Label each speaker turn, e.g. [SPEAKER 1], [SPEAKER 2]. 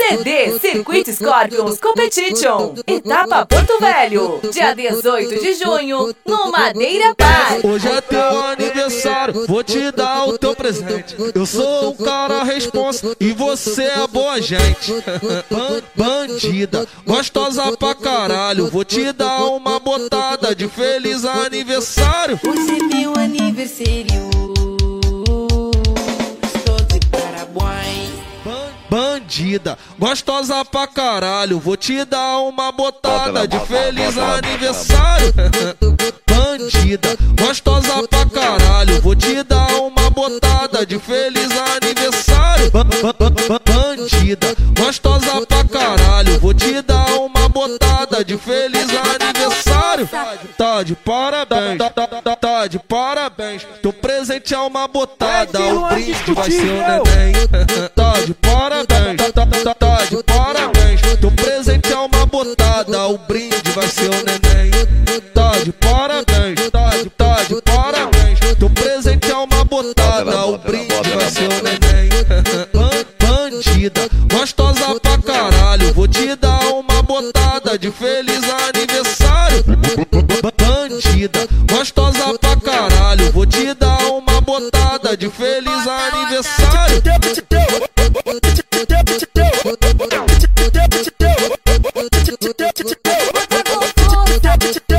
[SPEAKER 1] CD Circuito Scorpions Competition, etapa Porto Velho, dia 18 de junho, no Madeira Park.
[SPEAKER 2] Hoje é teu aniversário, vou te dar o teu presente. Eu sou um cara responsa e você é boa gente. Bandida, gostosa pra caralho, vou te dar uma botada de feliz aniversário.
[SPEAKER 3] Hoje é meu aniversário, estou de parabéns.
[SPEAKER 2] Bandida, gostosa pra caralho, vou te dar uma botada de feliz aniversário. Bandida, gostosa pra caralho, vou te dar uma botada de feliz aniversário. Bandida, gostosa pra caralho, vou te dar uma botada de feliz aniversário. Tá de parabéns, tá de parabéns. Teu presente é uma botada, o brinde vai ser o neném. Tá de parabéns, tá de parabéns. Teu presente é uma botada, o brinde vai ser o neném. Tá de parabéns, tá de parabéns. Teu presente é uma botada, o brinde vai ser o neném. Bandida, gostosa pra caralho, vou te dar uma botada de feliz aniversário. Bandida, gostosa pra caralho, vou te dar uma botada de feliz aniversário.
[SPEAKER 1] Vai com força.